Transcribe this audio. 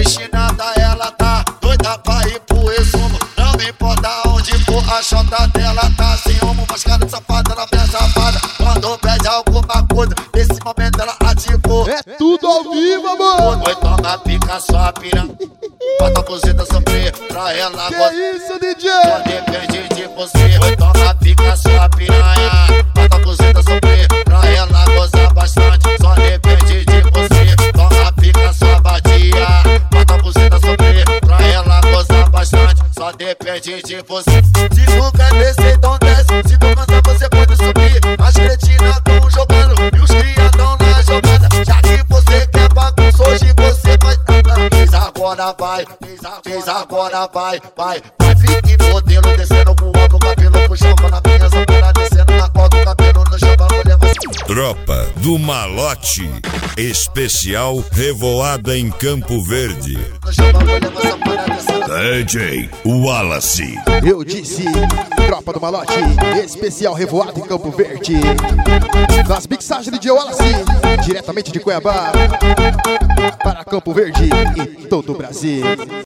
destinada, ela tá doida pra ir pro resumo. Não me importa onde for, a chota dela tá sem rumo. Mas cara de safada, ela vem safada quando pede alguma coisa. Nesse momento ela ativou. É tudo ao vivo, amor. Oi, toma, pica sua piranha. Bota a buzeta sofrer pra ela gostar. Que isso, DJ? Só depende de você. Oi, toma, pica sua piranha. Bota a buzeta sofrer pra ela gozar bastante. Só depende de você. Toma, pica sua batia. Bota a buzeta sofrer pra ela gozar bastante. Só depende de você. Se tu quer descer, então desce. Se tu cansar, você pode subir. As cretinas tão jogando e os cria tão na jogada. Já que você quer bagunça, hoje você vai. Fez agora vai, fez agora vai. Fique modelo descendo com o ombro, cabelo puxando na minha zampera, descendo na corda, o cabelo no chão, vou levar. Tropa do Malote, especial Revoada em Campo Verde. DJ Wallace. Eu disse, Tropa do Malote, especial Revoada em Campo Verde. Das mixagens de DJ Wallace, diretamente de Cuiabá para Campo Verde e todo o Brasil.